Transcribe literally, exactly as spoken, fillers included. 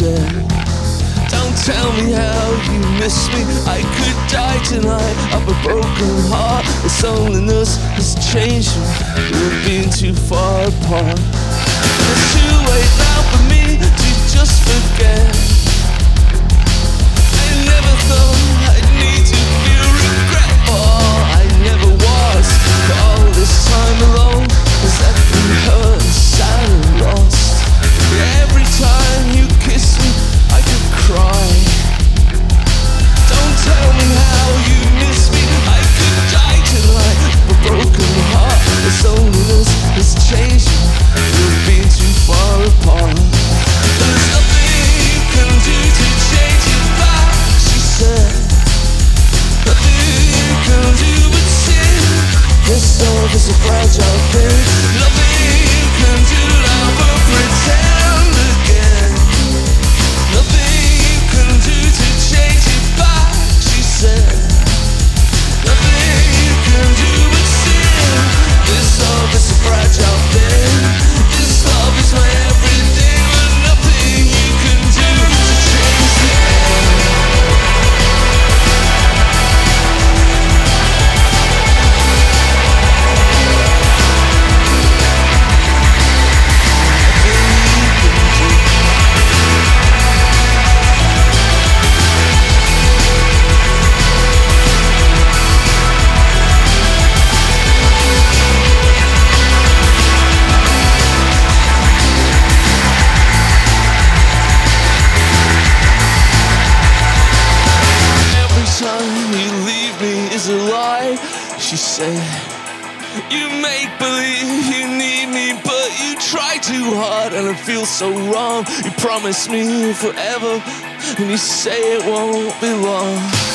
said. Don't tell me how you miss me. I could die tonight of a broken heart. This loneliness has changed me. We've been too far apart. It's too late now for me to just forget. I never thought I'd need to feel regret for all I never was. For all this time alone has left me hurt and sad and lost. Every time you kiss me I could cry. Don't tell me how you miss me. I could die tonight of a broken heart. This loneliness has changed me. We've been too far apart. There's nothing you can do to change it back, she said. Nothing you can do but sin. This love is a fragile thing. Nothing you can do now but pretend again. Nothing you can do to change it back, she said. Nothing you can do but sin. This love is a fragile thing. This love is my everything, but nothing you can do to change it. She said, you make believe you need me, but you try too hard and it feels so wrong. You promise me forever and you say it won't be long.